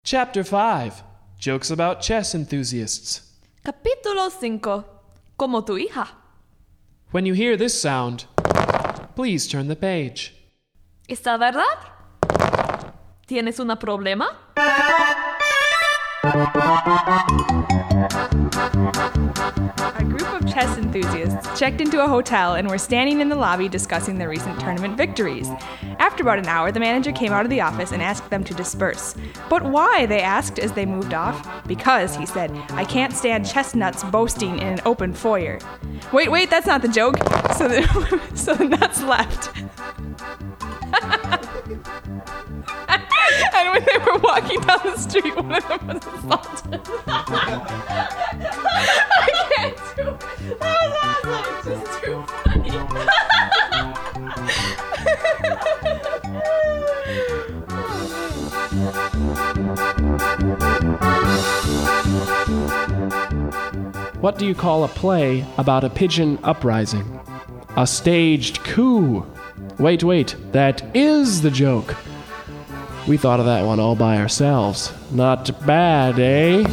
Chapter 5. Jokes about chess enthusiasts. Capítulo 5. Como tu hija. When you hear this sound, please turn the page. ¿Está verdad? ¿Tienes un problema? A group of chess enthusiasts checked into a hotel and were standing in the lobby discussing their recent tournament victories. After about an hour, the manager came out of the office and asked them to disperse. But why, they asked as they moved off. Because, he said, I can't stand chestnuts boasting in an open foyer. Wait, that's not the joke. So the nuts left. And when they were walking down the street, one of them was assaulted. I can't do it. That was awesome. It's just too funny. What do you call a play about a pigeon uprising? A staged coup. Wait, that is the joke. We thought of that one all by ourselves. Not bad, eh?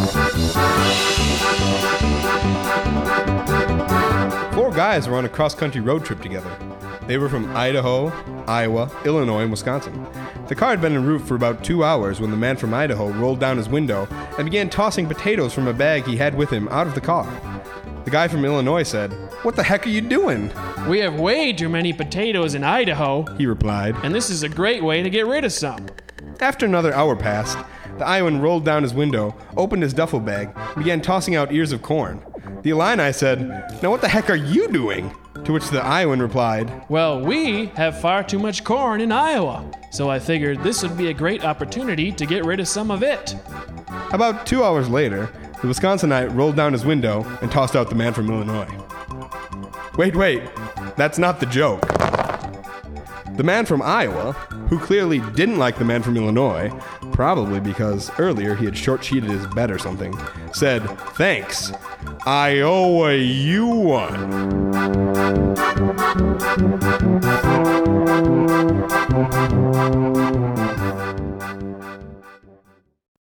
Four guys were on a cross-country road trip together. They were from Idaho, Iowa, Illinois, and Wisconsin. The car had been en route for about 2 hours when the man from Idaho rolled down his window and began tossing potatoes from a bag he had with him out of the car. The guy from Illinois said, "What the heck are you doing?" We have way too many potatoes in Idaho, he replied. and this is a great way to get rid of some. After another hour passed, the Iowan rolled down his window, opened his duffel bag, and began tossing out ears of corn. The Illini said, "Now what the heck are you doing?" To which the Iowan replied, Well, we have far too much corn in Iowa, so I figured this would be a great opportunity to get rid of some of it. About 2 hours later, the Wisconsinite rolled down his window and tossed out the man from Illinois. Wait, that's not the joke. The man from Iowa, who clearly didn't like the man from Illinois, probably because earlier he had short-sheeted his bet or something, said, "Thanks, I owe you one."